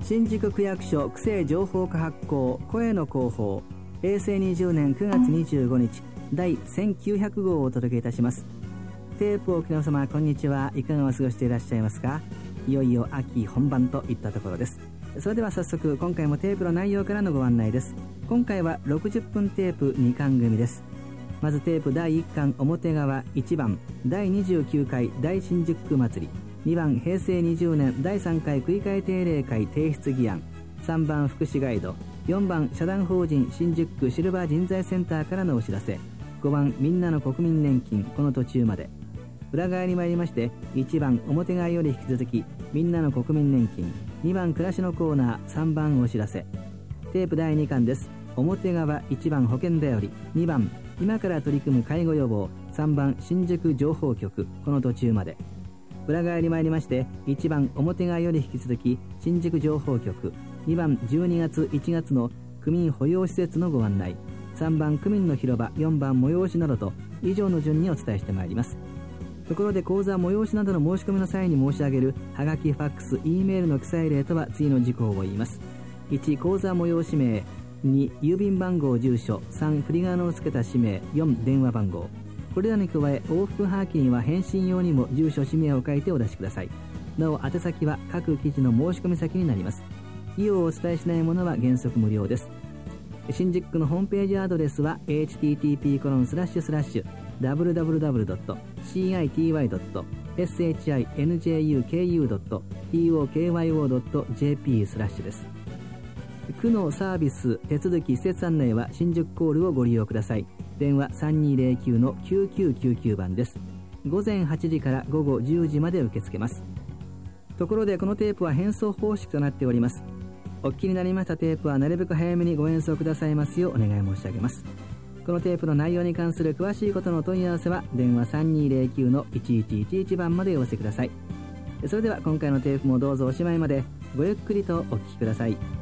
新宿区役所区政情報課発行声の広報、平成20年9月25日第1900号をお届けいたします。テープをお聞きの皆様、こんにちは。いかがお過ごしていらっしゃいますか。いよいよ秋本番といったところです。それでは早速、今回もテープの内容からのご案内です。今回は60分テープ2巻組です。まずテープ第1巻表側1番第29回大新宿区祭り、2番平成20年第3回区議会定例会提出議案、3番福祉ガイド、4番社団法人新宿区シルバー人材センターからのお知らせ、5番みんなの国民年金この途中まで。裏側に参りまして、1番表側より引き続きみんなの国民年金、2番暮らしのコーナー、3番お知らせ。テープ第2巻です。表側1番保険だより、2番今から取り組む介護予防、3番新宿情報局この途中まで。裏側に参りまして、1番表側より引き続き新宿情報局、2番12月1月の区民保養施設のご案内、3番区民の広場、4番催しなどと以上の順にお伝えしてまいります。ところで講座催しなどの申し込みの際に申し上げるはがきファックス E メールの記載例とは次の事項を言います。1講座催し名、2郵便番号住所、3振り仮名をつけた氏名、4電話番号。これらに加え往復はがきには返信用にも住所氏名を書いてお出しください。なお宛先は各記事の申し込み先になります。費用をお伝えしないものは原則無料です。新宿区のホームページアドレスは http://www.city.shinjuku.tokyo.jp/ です。区のサービス、手続き、施設案内は新宿コールをご利用ください。電話 3209-9999 番です。午前8時から午後10時まで受け付けます。ところでこのテープは変奏方式となっております。お聞きになりましたテープはなるべく早めにご演奏くださいますようお願い申し上げます。このテープの内容に関する詳しいことのお問い合わせは電話 3209-1111 番までお寄せください。それでは今回のテープもどうぞおしまいまでごゆっくりとお聞きください。